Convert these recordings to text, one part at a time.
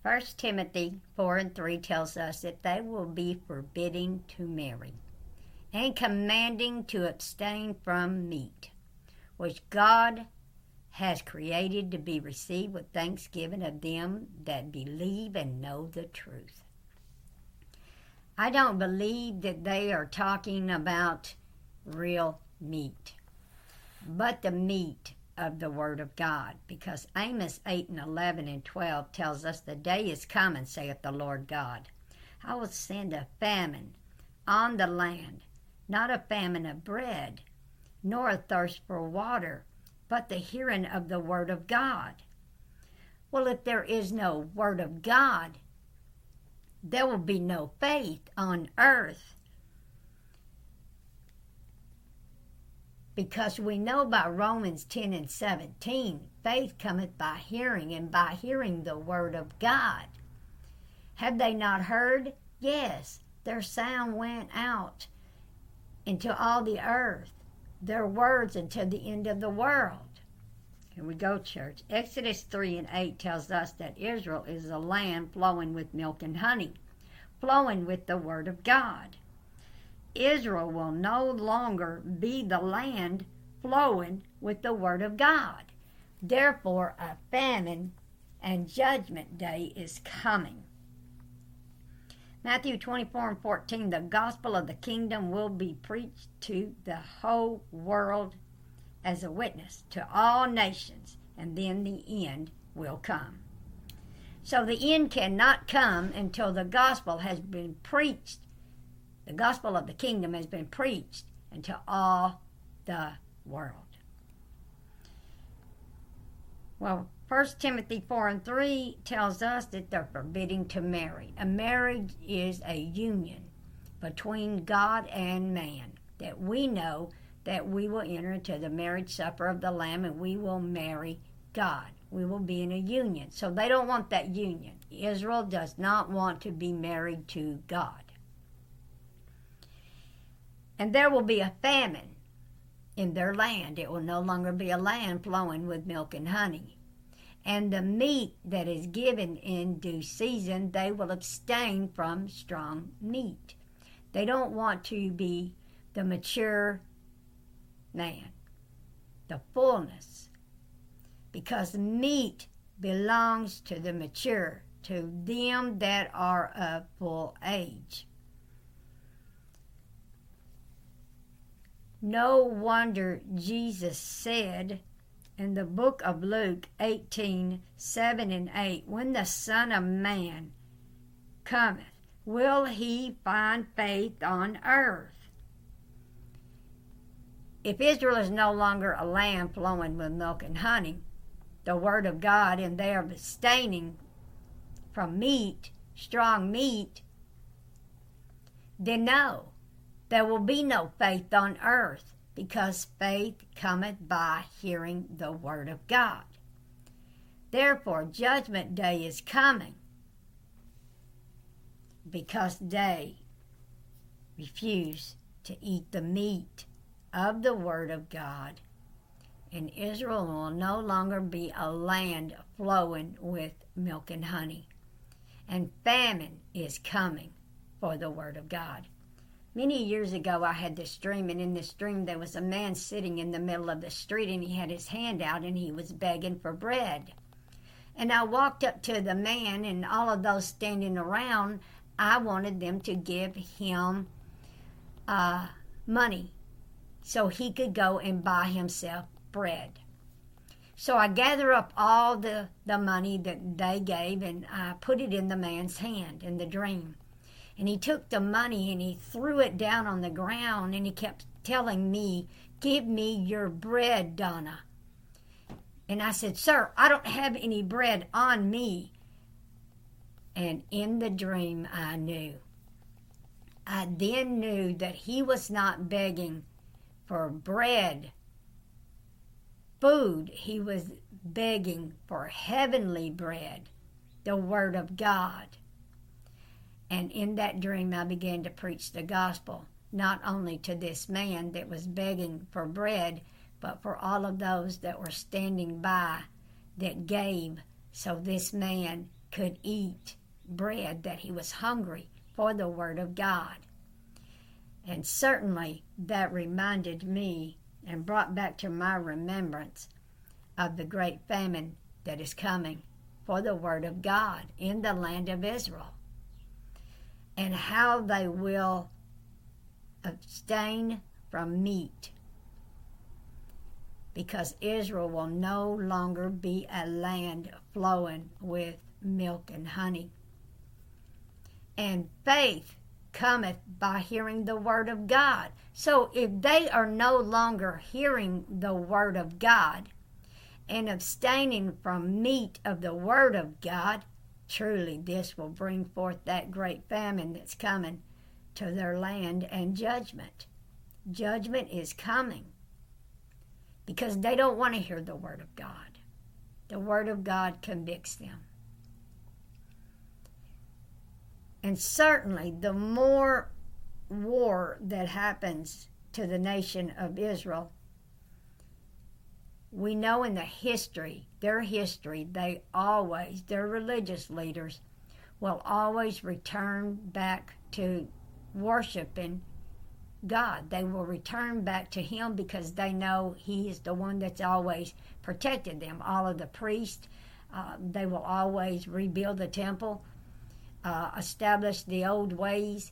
1 Timothy 4:3 tells us that they will be forbidding to marry and commanding to abstain from meat, which God has created to be received with thanksgiving of them that believe and know the truth. I don't believe that they are talking about real meat, but the meat of the Word of God, because Amos 8:11 and 12 tells us, "The day is coming, saith the Lord God. I will send a famine on the land, not a famine of bread, nor a thirst for water, but the hearing of the Word of God." Well, if there is no Word of God, there will be no faith on earth. Because we know by Romans 10 and 17, faith cometh by hearing, and by hearing the Word of God. Have they not heard? Yes, their sound went out into all the earth, their words until the end of the world. Here we go, church. Exodus 3 and 8 tells us that Israel is a land flowing with milk and honey, flowing with the Word of God. Israel will no longer be the land flowing with the Word of God. Therefore, a famine and judgment day is coming. Matthew 24 and 14, the gospel of the kingdom will be preached to the whole world as a witness to all nations, and then the end will come. So the end cannot come until the gospel has been preached. The gospel of the kingdom has been preached into all the world. Well, 1 Timothy 4 and 3 tells us that they're forbidding to marry. A marriage is a union between God and man, that we know that we will enter into the marriage supper of the Lamb and we will marry God. We will be in a union. So they don't want that union. Israel does not want to be married to God. And there will be a famine in their land. It will no longer be a land flowing with milk and honey. And the meat that is given in due season, they will abstain from strong meat. They don't want to be the mature man, the fullness, because meat belongs to the mature, to them that are of full age. No wonder Jesus said in the book of Luke 18:7 and 8, "When the Son of Man cometh, will he find faith on earth?" If Israel is no longer a land flowing with milk and honey, the Word of God, and they are abstaining from meat, strong meat, then no, there will be no faith on earth, because faith cometh by hearing the Word of God. Therefore, judgment day is coming, because they refuse to eat the meat of the Word of God, and Israel will no longer be a land flowing with milk and honey. And famine is coming for the Word of God. Many years ago, I had this dream, and in this dream, there was a man sitting in the middle of the street, and he had his hand out, and he was begging for bread. And I walked up to the man, and all of those standing around, I wanted them to give him money so he could go and buy himself bread. So I gathered up all the money that they gave, and I put it in the man's hand in the dream. And he took the money and he threw it down on the ground, and he kept telling me, "Give me your bread, Donna." And I said, "Sir, I don't have any bread on me." And in the dream, I knew. I then knew that he was not begging for bread, food. He was begging for heavenly bread, the Word of God. And in that dream, I began to preach the gospel, not only to this man that was begging for bread, but for all of those that were standing by that gave, so this man could eat bread, that he was hungry for the Word of God. And certainly that reminded me and brought back to my remembrance of the great famine that is coming for the Word of God in the land of Israel, and how they will abstain from meat, because Israel will no longer be a land flowing with milk and honey. And faith cometh by hearing the Word of God. So if they are no longer hearing the Word of God and abstaining from meat of the Word of God, truly this will bring forth that great famine that's coming to their land, and judgment. Judgment is coming because they don't want to hear the Word of God. The Word of God convicts them. And certainly the more war that happens to the nation of Israel, we know in their history, their religious leaders will always return back to worshiping God. They will return back to Him because they know He is the one that's always protected them. All of the priests, they will always rebuild the temple, establish the old ways,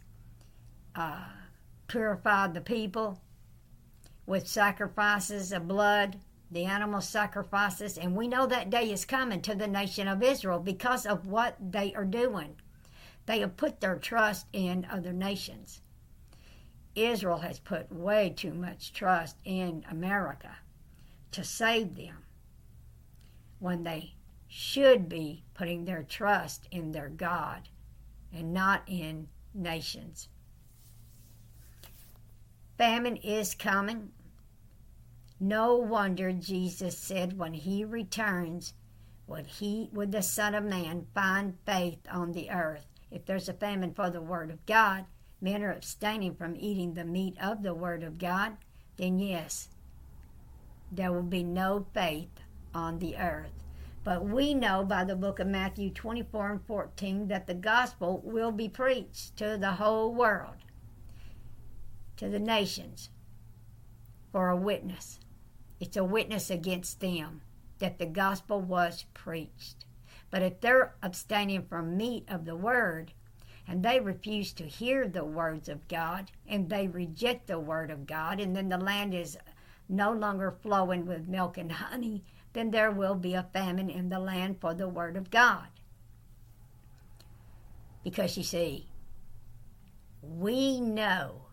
purify the people with sacrifices of blood, the animal sacrifices. And we know that day is coming to the nation of Israel because of what they are doing. They have put their trust in other nations. Israel has put way too much trust in America to save them, when they should be putting their trust in their God and not in nations. Famine is coming. No wonder Jesus said when He returns, would the Son of Man find faith on the earth? If there's a famine for the Word of God, men are abstaining from eating the meat of the Word of God, then yes, there will be no faith on the earth. But we know by the book of Matthew 24:14 that the gospel will be preached to the whole world, to the nations, for a witness. It's a witness against them that the gospel was preached. But if they're abstaining from meat of the Word, and they refuse to hear the words of God, and they reject the Word of God, and then the land is no longer flowing with milk and honey, then there will be a famine in the land for the Word of God. Because you see, we know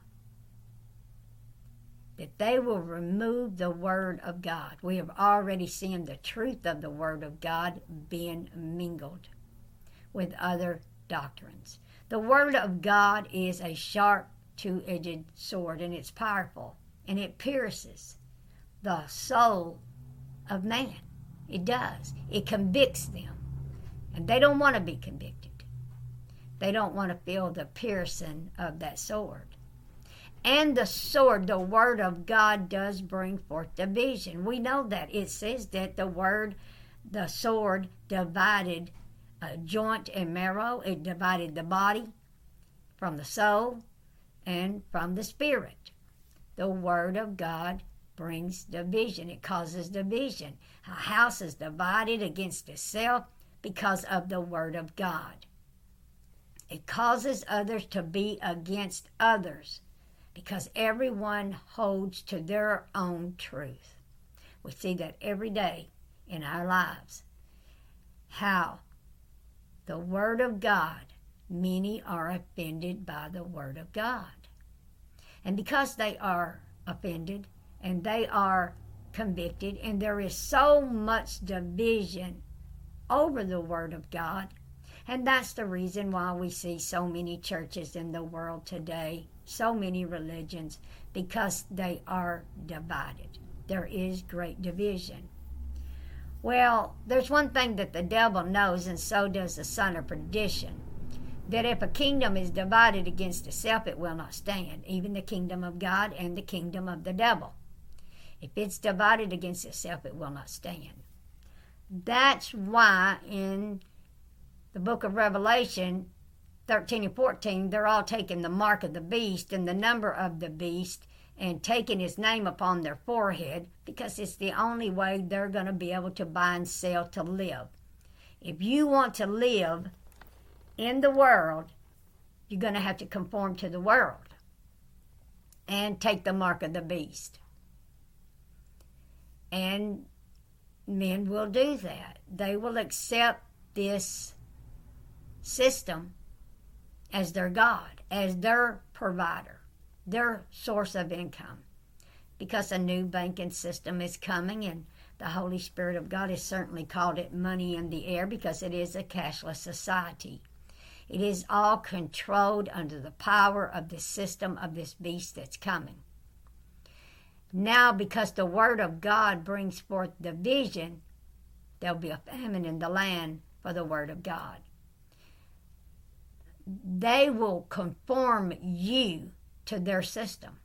that they will remove the Word of God. We have already seen the truth of the Word of God being mingled with other doctrines. The Word of God is a sharp, two-edged sword, and it's powerful, and it pierces the soul of man. It does. It convicts them, and they don't want to be convicted. They don't want to feel the piercing of that sword. And the sword, the Word of God, does bring forth division. We know that. It says that the sword divided joint and marrow. It divided the body from the soul and from the spirit. The Word of God brings division. It causes division. A house is divided against itself because of the Word of God. It causes others to be against others because everyone holds to their own truth. We see that every day in our lives, how the Word of God, many are offended by the Word of God. And because they are offended and they are convicted, and there is so much division over the Word of God, and that's the reason why we see so many churches in the world today, so many religions, because they are divided. There is great division. Well, there's one thing that the devil knows, and so does the son of perdition, that if a kingdom is divided against itself, it will not stand, even the kingdom of God and the kingdom of the devil. If it's divided against itself, it will not stand. That's why in the book of Revelation 13 and 14, they're all taking the mark of the beast and the number of the beast and taking his name upon their forehead, because it's the only way they're going to be able to buy and sell to live. If you want to live in the world, you're going to have to conform to the world and take the mark of the beast. And men will do that. They will accept this system as their God, as their provider, their source of income, because a new banking system is coming, and the Holy Spirit of God has certainly called it money in the air, because it is a cashless society. It is all controlled under the power of the system of this beast that's coming. Now, because the Word of God brings forth division, there'll be a famine in the land for the Word of God. They will conform you to their system.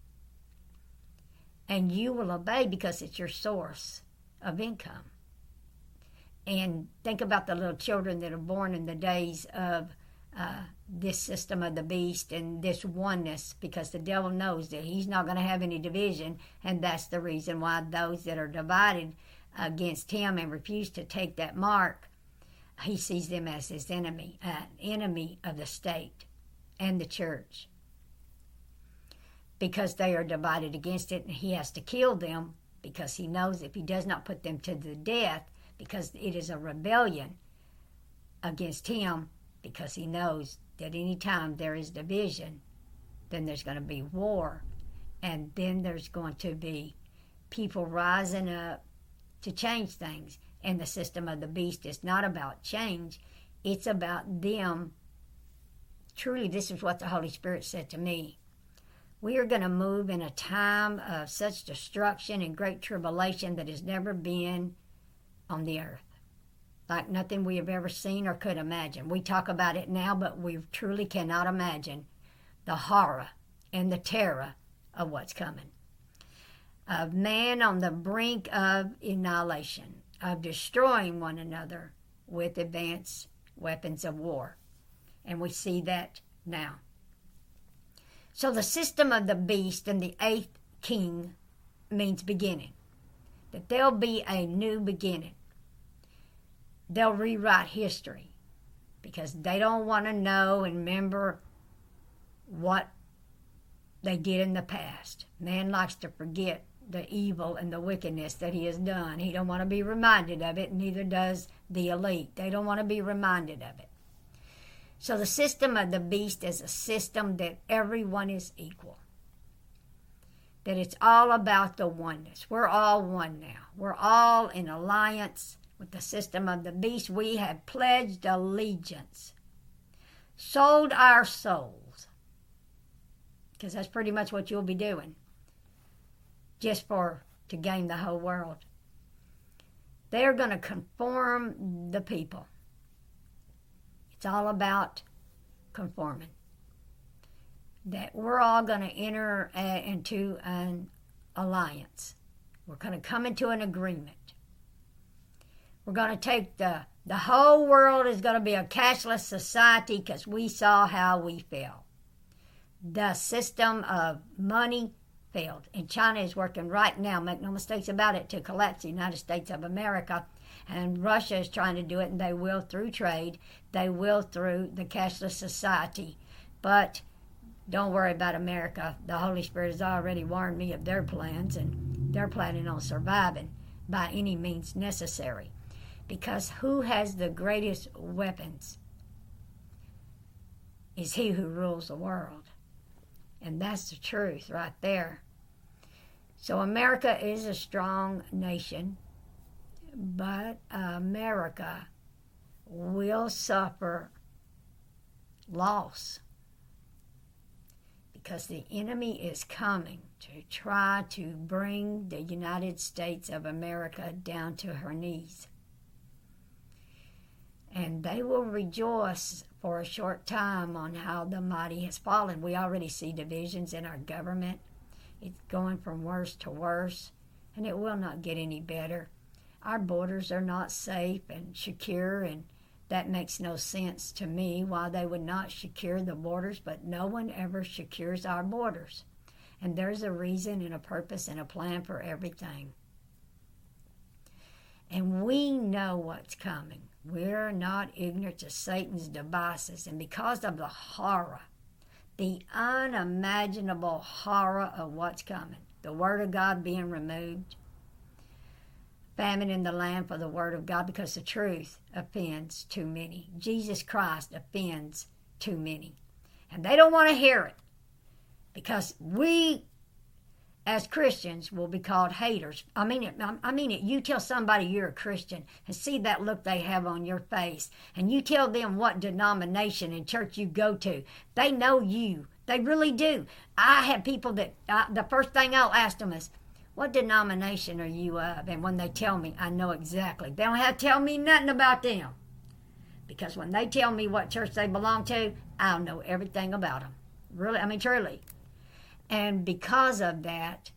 And you will obey because it's your source of income. And think about the little children that are born in the days of this system of the beast and this oneness, because the devil knows that he's not going to have any division, and that's the reason why those that are divided against him and refuse to take that mark, he sees them as his enemy, an enemy of the state and the church, because they are divided against it, and he has to kill them, because he knows if he does not put them to the death, because it is a rebellion against him, because he knows that any time there is division, then there's going to be war, and then there's going to be people rising up to change things. And the system of the beast is not about change. It's about them. Truly, this is what the Holy Spirit said to me. We are going to move in a time of such destruction and great tribulation that has never been on the earth, like nothing we have ever seen or could imagine. We talk about it now, but we truly cannot imagine the horror and the terror of what's coming. Of man on the brink of annihilation, of destroying one another with advanced weapons of war. And we see that now. So the system of the beast and the eighth king means beginning. That there'll be a new beginning. They'll rewrite history, because they don't want to know and remember what they did in the past. Man likes to forget the evil and the wickedness that he has done. He don't want to be reminded of it, neither does the elite. They don't want to be reminded of it. So the system of the beast is a system that everyone is equal. That it's all about the oneness. We're all one now. We're all in alliance with the system of the beast. We have pledged allegiance, sold our souls, because that's pretty much what you'll be doing, just to gain the whole world. They're going to conform the people. It's all about conforming. That we're all going to enter into an alliance. We're going to come into an agreement. We're going to take the whole world is going to be a cashless society, because we saw how we fell. The system of money failed. And China is working right now, make no mistakes about it, to collapse the United States of America. And Russia is trying to do it, and they will through trade. They will through the cashless society. But don't worry about America. The Holy Spirit has already warned me of their plans, and they're planning on surviving by any means necessary. Because who has the greatest weapons is he who rules the world. And that's the truth right there. So America is a strong nation, but America will suffer loss, because the enemy is coming to try to bring the United States of America down to her knees. And they will rejoice for a short time on how the mighty has fallen. We already see divisions in our government. It's going from worse to worse, and it will not get any better. Our borders are not safe and secure, and That makes no sense to me why they would not secure the borders, but no one ever secures our borders. And there's a reason and a purpose and a plan for everything. And we know what's coming. We're not ignorant to Satan's devices. And because of the horror, the unimaginable horror of what's coming, the Word of God being removed, famine in the land for the Word of God, because the truth offends too many. Jesus Christ offends too many. And they don't want to hear it, because we, as Christians, will be called haters. I mean it. You tell somebody you're a Christian and see that look they have on your face, and you tell them what denomination and church you go to. They know you. They really do. I have people that the first thing I'll ask them is, what denomination are you of? And when they tell me, I know exactly. They don't have to tell me nothing about them, because when they tell me what church they belong to, I'll know everything about them. Really, truly. And because of that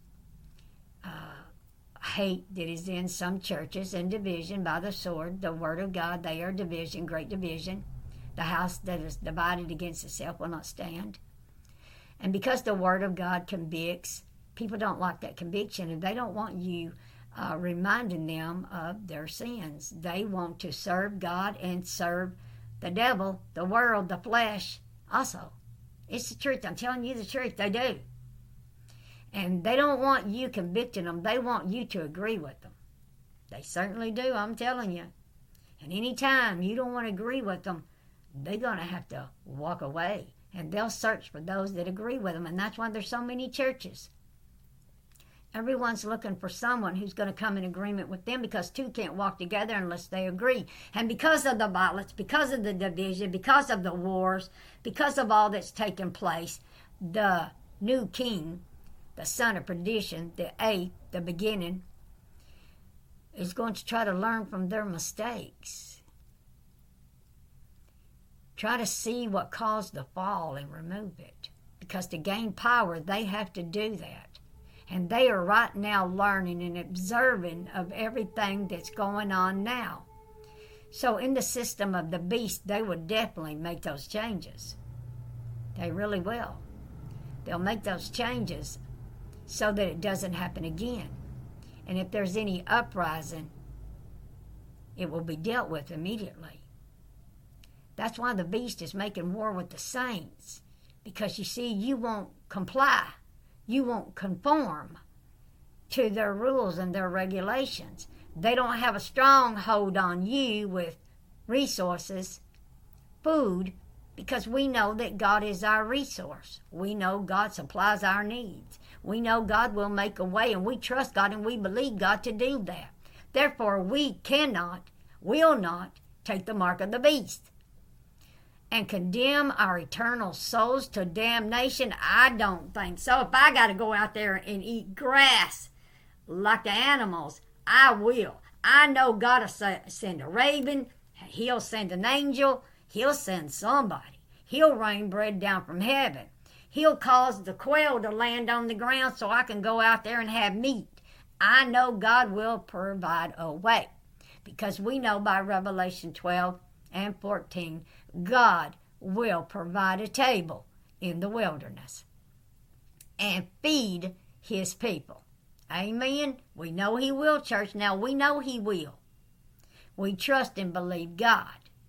hate that is in some churches and division by the sword, the Word of God, they are division, great division. The house that is divided against itself will not stand. And because the Word of God convicts, people don't like that conviction, and they don't want you reminding them of their sins. They want to serve God and serve the devil, the world, the flesh also. It's the truth. I'm telling you the truth. They do. And they don't want you convicting them. They want you to agree with them. They certainly do, I'm telling you. And anytime you don't want to agree with them, they're going to have to walk away. And they'll search for those that agree with them. And that's why there's so many churches. Everyone's looking for someone who's going to come in agreement with them, because two can't walk together unless they agree. And because of the violence, because of the division, because of the wars, because of all that's taken place, the new king, the son of perdition, the eighth, the beginning, is going to try to learn from their mistakes. Try to see what caused the fall and remove it. Because to gain power, they have to do that. And they are right now learning and observing of everything that's going on now. So in the system of the beast, they will definitely make those changes. They really will. They'll make those changes so that it doesn't happen again. And if there's any uprising, it will be dealt with immediately. That's why the beast is making war with the saints. Because you see, you won't comply. You won't conform to their rules and their regulations. They don't have a strong hold on you with resources, food, because we know that God is our resource. We know God supplies our needs. We know God will make a way, and we trust God, and we believe God to do that. Therefore, we cannot, will not take the mark of the beast and condemn our eternal souls to damnation. I don't think so. If I got to go out there and eat grass like the animals, I will. I know God will send a raven. He'll send an angel. He'll send somebody. He'll rain bread down from heaven. He'll cause the quail to land on the ground so I can go out there and have meat. I know God will provide a way, because we know by Revelation 12 and 14, God will provide a table in the wilderness and feed his people. Amen? We know he will, church. Now, we know he will. We trust and believe God.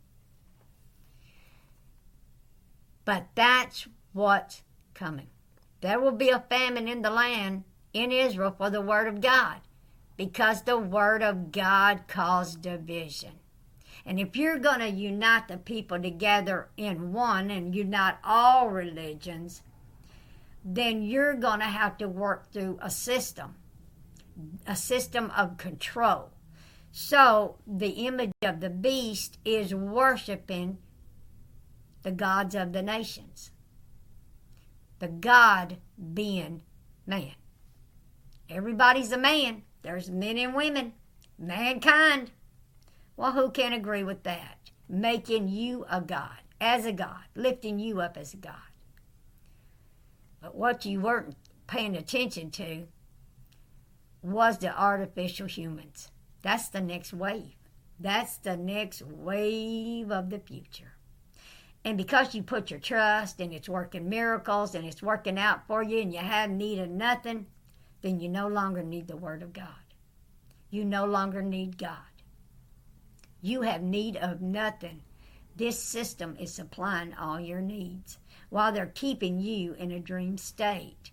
But that's what's coming. There will be a famine in the land, in Israel, for the Word of God, because the Word of God caused division. And if you're going to unite the people together in one and unite all religions, then you're going to have to work through a system of control. So the image of the beast is worshiping the gods of the nations. The God being man. Everybody's a man. There's men and women. Mankind. Well, who can agree with that? Making you a God, as a God, lifting you up as a God. But what you weren't paying attention to was the artificial humans. That's the next wave. That's the next wave of the future. And because you put your trust and it's working miracles and it's working out for you and you have need of nothing, then you no longer need the Word of God. You no longer need God. You have need of nothing. This system is supplying all your needs while they're keeping you in a dream state.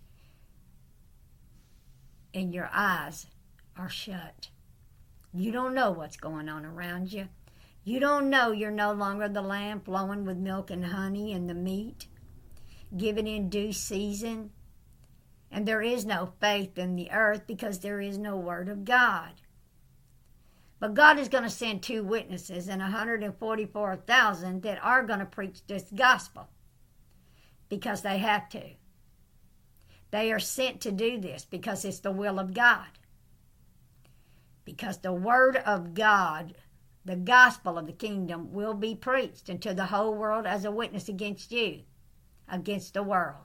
And your eyes are shut. You don't know what's going on around you. You don't know you're no longer the lamb flowing with milk and honey and the meat, given in due season. And there is no faith in the earth because there is no Word of God. But God is going to send 2 witnesses and 144,000 that are going to preach this gospel because they have to. They are sent to do this because it's the will of God. Because the Word of God, the gospel of the kingdom, will be preached into the whole world as a witness against you, against the world.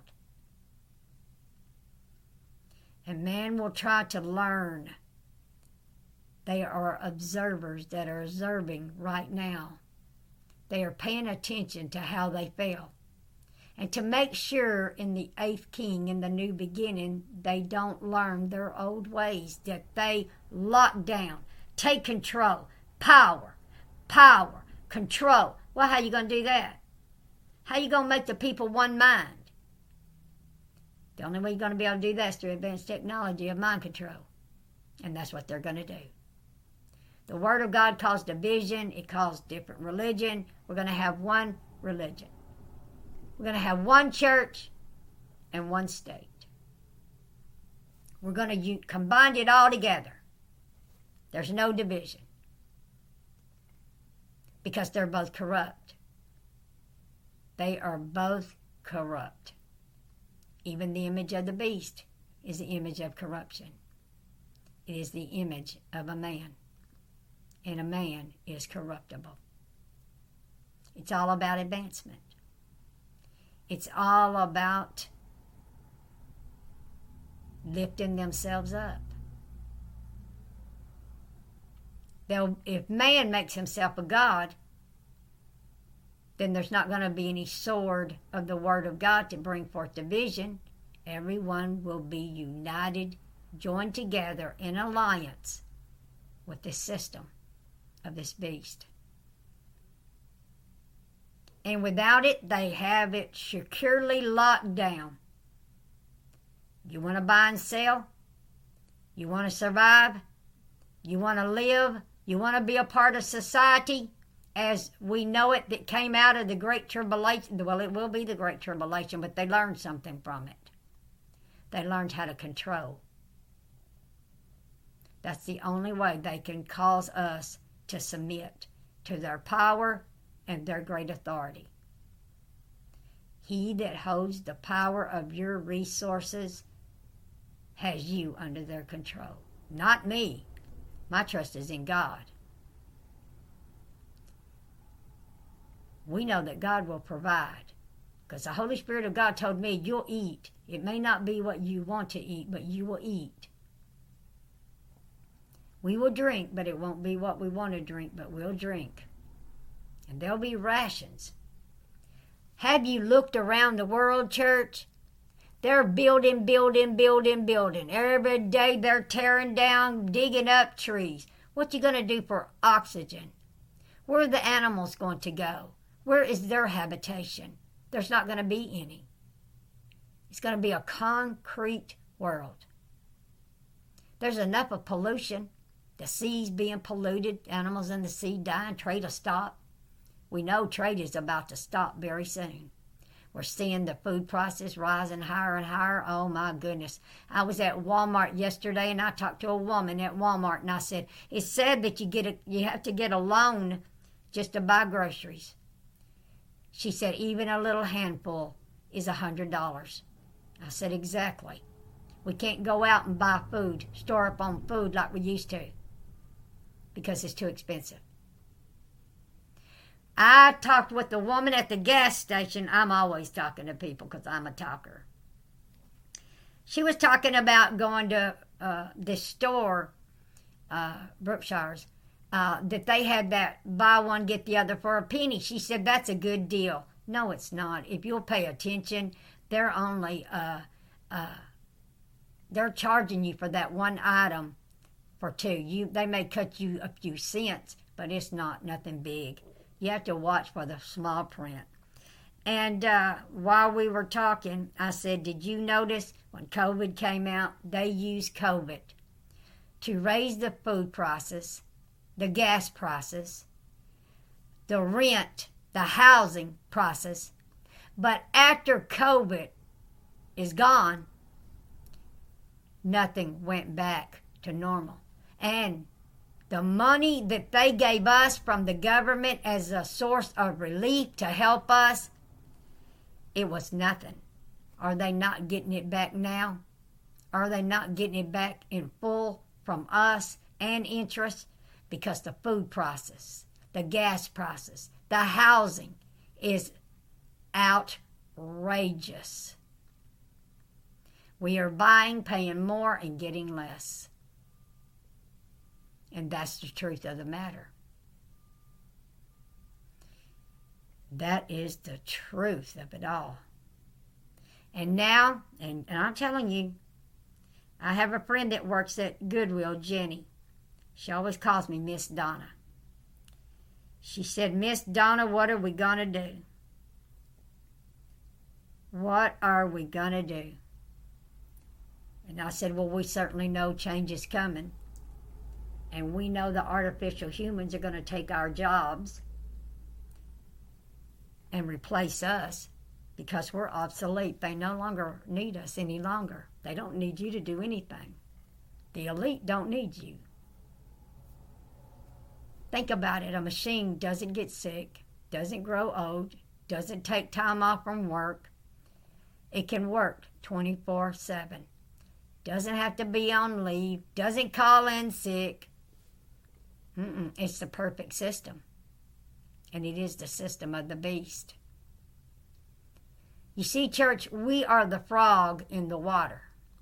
And man will try to learn. They are observers that are observing right now. They are paying attention to how they feel. And to make sure in the 8th king, in the new beginning, they don't learn their old ways, that they lock down, take control, power, control. Well, how are you going to do that? How are you going to make the people one mind? The only way you're going to be able to do that is through advanced technology of mind control. And that's what they're going to do. The Word of God caused division. It caused different religion. We're going to have one religion. We're going to have one church and one state. We're going to combine it all together. There's no division. Because they're both corrupt. They are both corrupt. Even the image of the beast is the image of corruption. It is the image of a man. And a man is corruptible. It's all about advancement. It's all about lifting themselves up. If man makes himself a god, then there's not going to be any sword of the Word of God to bring forth division. Everyone will be united, joined together in alliance with this system of this beast. And without it, they have it securely locked down. You want to buy and sell? You want to survive? You want to live? You want to be a part of society as we know it that came out of the Great Tribulation? Well, it will be the Great Tribulation, but they learned something from it. They learned how to control. That's the only way they can cause us to submit to their power and their great authority. He that holds the power of your resources has you under their control. Not me. My trust is in God. We know that God will provide. Because the Holy Spirit of God told me, you'll eat. It may not be what you want to eat, but you will eat. We will drink, but it won't be what we want to drink, but we'll drink. And there'll be rations. Have you looked around the world, church? They're building. Every day they're tearing down, digging up trees. What you going to do for oxygen? Where are the animals going to go? Where is their habitation? There's not going to be any. It's going to be a concrete world. There's enough of pollution. The sea's being polluted. Animals in the sea dying. Trade will stop. We know trade is about to stop very soon. We're seeing the food prices rising higher and higher. Oh, my goodness. I was at Walmart yesterday, and I talked to a woman at Walmart, and I said, it's sad that you have to get a loan just to buy groceries. She said, even a little handful is $100. I said, exactly. We can't go out and buy food, store up on food like we used to, because it's too expensive. I talked with the woman at the gas station. I'm always talking to people because I'm a talker. She was talking about going to this store, Brookshire's, that they had that buy one, get the other for a penny. She said, that's a good deal. No, it's not. If you'll pay attention, they're only, they're charging you for that one item for two. They may cut you a few cents, but it's not nothing big. You have to watch for the small print. And while we were talking, I said, did you notice when COVID came out, they used COVID to raise the food prices, the gas prices, the rent, the housing prices. But after COVID is gone, nothing went back to normal. And the money that they gave us from the government as a source of relief to help us, it was nothing. Are they not getting it back now? Are they not getting it back in full from us and interest? Because the food prices, the gas prices, the housing is outrageous. We are buying, paying more, and getting less. And that's the truth of the matter. That is the truth of it all. And now, and I'm telling you, I have a friend that works at Goodwill, Jenny. She always calls me Miss Donna. She said, Miss Donna, what are we going to do? What are we going to do? And I said, well, we certainly know change is coming. And we know the artificial humans are going to take our jobs and replace us because we're obsolete. They no longer need us any longer. They don't need you to do anything. The elite don't need you. Think about it. A machine doesn't get sick, doesn't grow old, doesn't take time off from work. It can work 24/7. Doesn't have to be on leave, doesn't call in sick. It's the perfect system. And it is the system of the beast. You see, church, we are the frog in the water.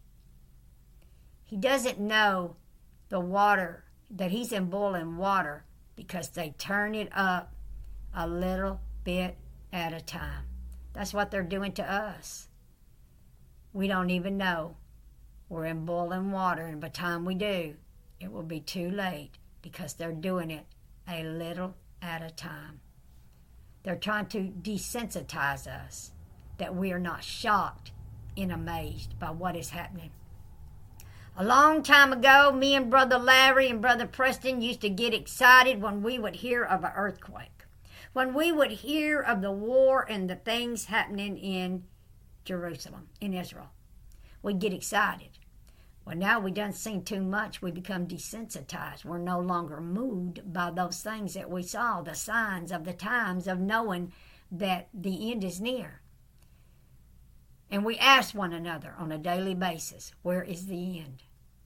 He doesn't know the water, that he's in boiling water, because they turn it up a little bit at a time. That's what they're doing to us. We don't even know we're in boiling water, and by the time we do, it will be too late because they're doing it a little at a time. They're trying to desensitize us, that we are not shocked and amazed by what is happening. A long time ago, me and Brother Larry and Brother Preston used to get excited when we would hear of an earthquake, when we would hear of the war and the things happening in Jerusalem, in Israel. We'd get excited. Well, now we done seen too much. We become desensitized. We're no longer moved by those things that we saw, the signs of the times of knowing that the end is near. And we ask one another on a daily basis, where is the end?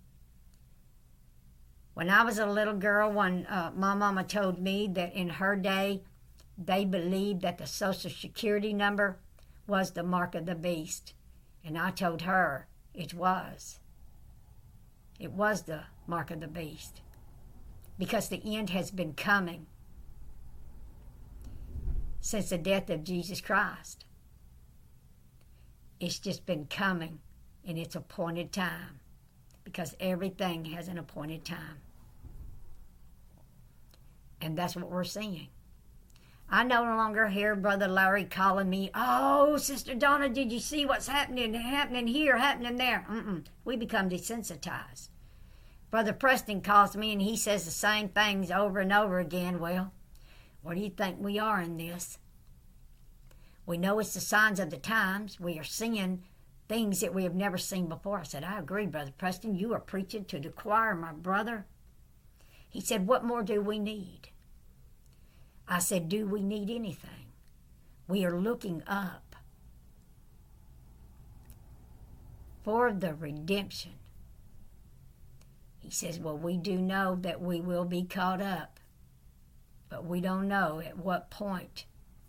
When I was a little girl, my mama told me that in her day, they believed that the Social Security number was the mark of the beast. And I told her it was. It was the mark of the beast. Because the end has been coming since the death of Jesus Christ. It's just been coming in its appointed time, because everything has an appointed time. And that's what we're seeing. I no longer hear Brother Larry calling me, oh, Sister Donna, did you see what's happening here, happening there? We become desensitized. Brother Preston calls me and he says the same things over and over again. Well, what do you think we are in this? We know it's the signs of the times. We are seeing things that we have never seen before. I said, I agree, Brother Preston. You are preaching to the choir, my brother. He said, what more do we need? I said, do we need anything? We are looking up for the redemption. He says, well, we do know that we will be caught up, but we don't know at what point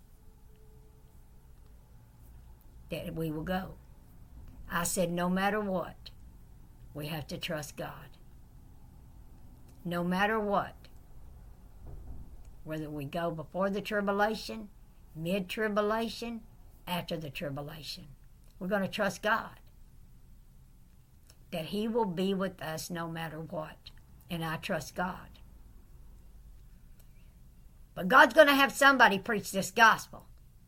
that we will go. I said, no matter what, we have to trust God. No matter what, whether we go before the tribulation, mid-tribulation, after the tribulation. We're going to trust God, that He will be with us no matter what. And I trust God. But God's going to have somebody preach this gospel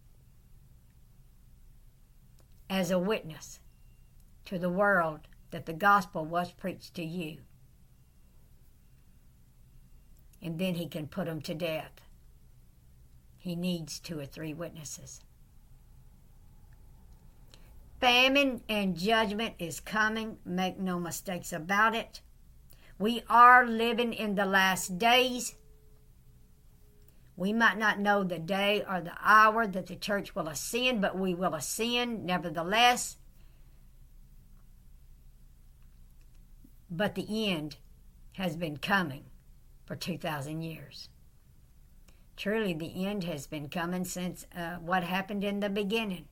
as a witness to the world that the gospel was preached to you. And then He can put them to death. He needs 2 or 3 witnesses. Famine and judgment is coming. Make no mistakes about it. We are living in the last days. We might not know the day or the hour that the church will ascend, but we will ascend nevertheless. But the end has been coming for 2,000 years. Truly, the end has been coming since what happened in the beginning.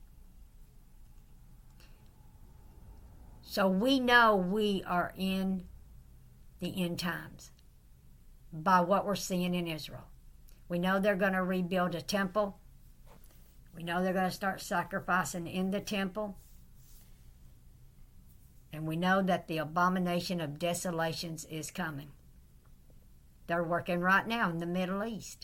So we know we are in the end times by what we're seeing in Israel. We know they're going to rebuild a temple. We know they're going to start sacrificing in the temple. And we know that the abomination of desolations is coming. They're working right now in the Middle East.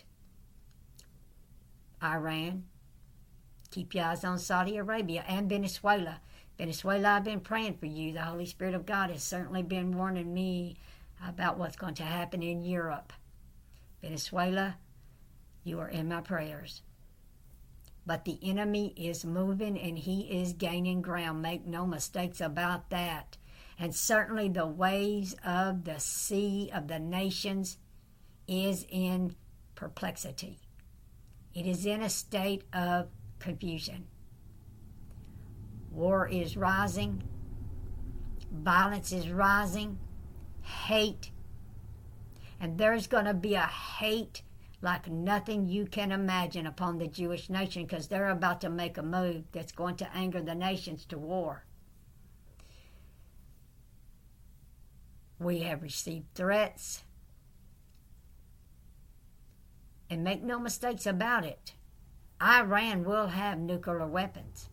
Iran. Keep your eyes on Saudi Arabia and Venezuela. Venezuela, I've been praying for you. The Holy Spirit of God has certainly been warning me about what's going to happen in Europe. Venezuela, you are in my prayers. But the enemy is moving and he is gaining ground. Make no mistakes about that. And certainly the waves of the sea of the nations is in perplexity. It is in a state of confusion. War is rising. Violence is rising. Hate. And there's going to be a hate like nothing you can imagine upon the Jewish nation, because they're about to make a move that's going to anger the nations to war. We have received threats. And make no mistakes about it, Iran will have nuclear weapons.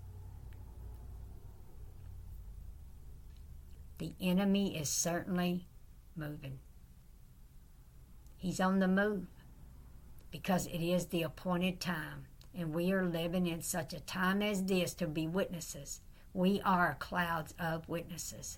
The enemy is certainly moving. He's on the move because it is the appointed time, and we are living in such a time as this to be witnesses. We are clouds of witnesses.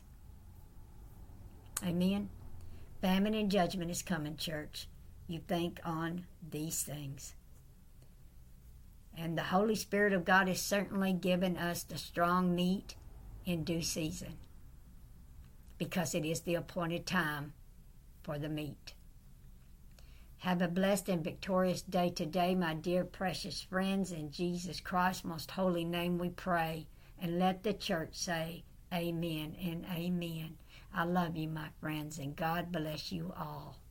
Amen? Famine and judgment is coming, church. You think on these things. And the Holy Spirit of God has certainly given us the strong meat in due season, because it is the appointed time for the meat. Have a blessed and victorious day today, my dear precious friends. In Jesus Christ's most holy name we pray. And let the church say amen and amen. I love you, my friends, and God bless you all.